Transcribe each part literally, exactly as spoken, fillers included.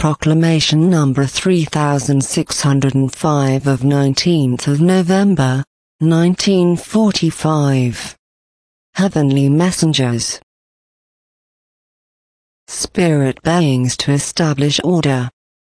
Proclamation number three thousand six hundred five of nineteenth of November, nineteen forty-five. Heavenly Messengers. Spirit beings to establish order.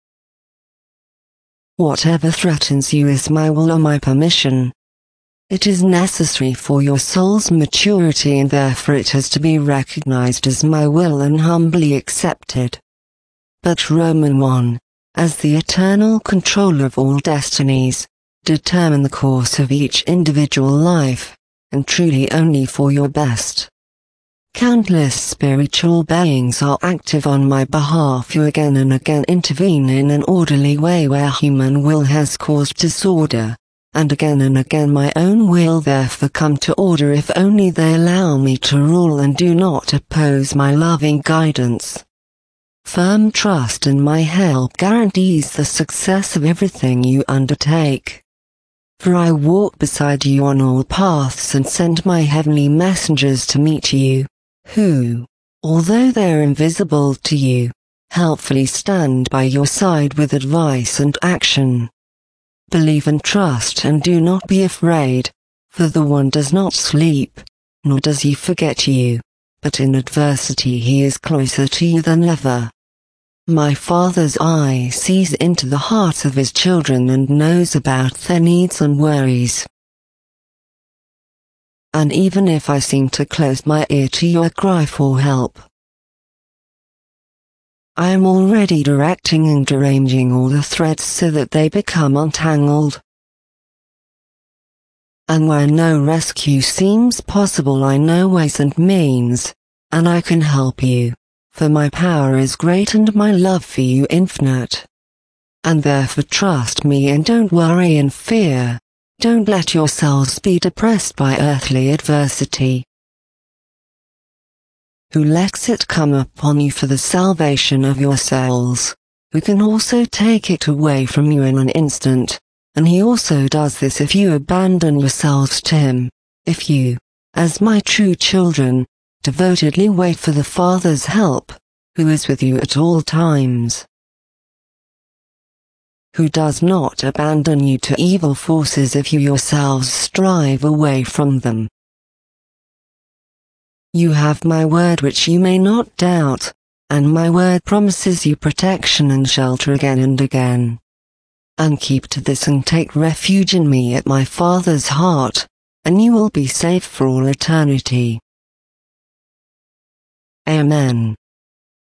Whatever threatens you is my will or my permission. It is necessary for your soul's maturity, and therefore it has to be recognized as my will and humbly accepted. But Roman one, as the eternal controller of all destinies, determine the course of each individual life, and truly only for your best. Countless spiritual beings are active on my behalf who again and again intervene in an orderly way where human will has caused disorder, and again and again my own will therefore come to order if only they allow me to rule and do not oppose my loving guidance. Firm trust in my help guarantees the success of everything you undertake. For I walk beside you on all paths and send my heavenly messengers to meet you, who, although they are invisible to you, helpfully stand by your side with advice and action. Believe and trust and do not be afraid, for the One does not sleep, nor does he forget you, but in adversity he is closer to you than ever. My Father's eye sees into the hearts of his children and knows about their needs and worries. And even if I seem to close my ear to your cry for help, I am already directing and arranging all the threads so that they become untangled. And where no rescue seems possible, I know ways and means, and I can help you, for my power is great and my love for you infinite. And therefore trust me and don't worry and fear, don't let yourselves be depressed by earthly adversity. Who lets it come upon you for the salvation of your souls, who can also take it away from you in an instant, and he also does this if you abandon yourselves to him, if you, as my true children, devotedly wait for the Father's help, who is with you at all times. Who does not abandon you to evil forces if you yourselves strive away from them. You have my word which you may not doubt, and my word promises you protection and shelter again and again. And keep to this and take refuge in me at my Father's heart, and you will be safe for all eternity. Amen.